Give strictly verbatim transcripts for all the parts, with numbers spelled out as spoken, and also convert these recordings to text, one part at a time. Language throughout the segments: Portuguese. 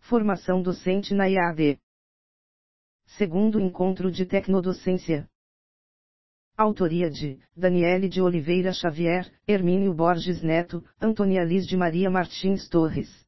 Formação docente na E A D. Segundo encontro de tecnodocência. Autoria de Daniele de Oliveira Xavier, Hermínio Borges Neto, Antônia Liz de Maria Martins Torres.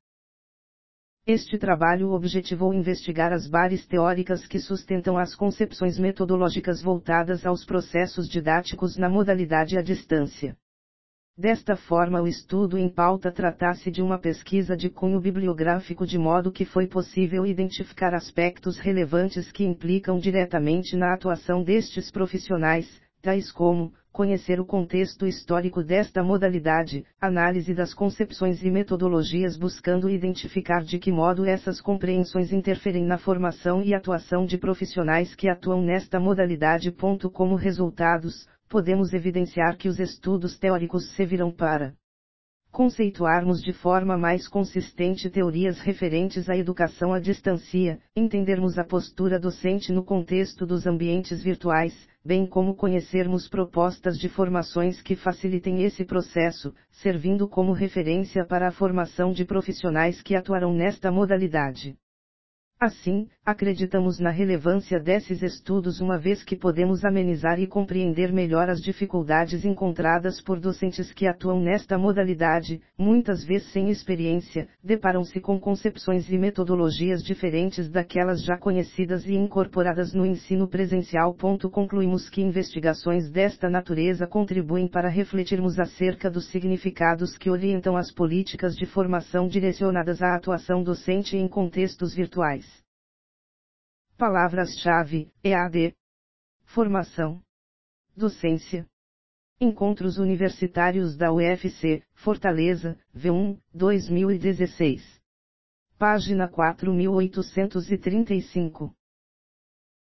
Este trabalho objetivou investigar as bases teóricas que sustentam as concepções metodológicas voltadas aos processos didáticos na modalidade à distância. Desta forma, o estudo em pauta trata-se de uma pesquisa de cunho bibliográfico, de modo que foi possível identificar aspectos relevantes que implicam diretamente na atuação destes profissionais, tais como conhecer o contexto histórico desta modalidade, análise das concepções e metodologias, buscando identificar de que modo essas compreensões interferem na formação e atuação de profissionais que atuam nesta modalidade. Como resultados, podemos evidenciar que os estudos teóricos servirão para conceituarmos de forma mais consistente teorias referentes à educação à distância, entendermos a postura docente no contexto dos ambientes virtuais, bem como conhecermos propostas de formações que facilitem esse processo, servindo como referência para a formação de profissionais que atuarão nesta modalidade. Assim, acreditamos na relevância desses estudos, uma vez que podemos amenizar e compreender melhor as dificuldades encontradas por docentes que atuam nesta modalidade, muitas vezes sem experiência, deparam-se com concepções e metodologias diferentes daquelas já conhecidas e incorporadas no ensino presencial. Concluímos que investigações desta natureza contribuem para refletirmos acerca dos significados que orientam as políticas de formação direcionadas à atuação docente em contextos virtuais. Palavras-chave: E A D, formação, docência. Encontros Universitários da U F C, Fortaleza, V um, dois mil e dezesseis. Página quatro mil oitocentos e trinta e cinco.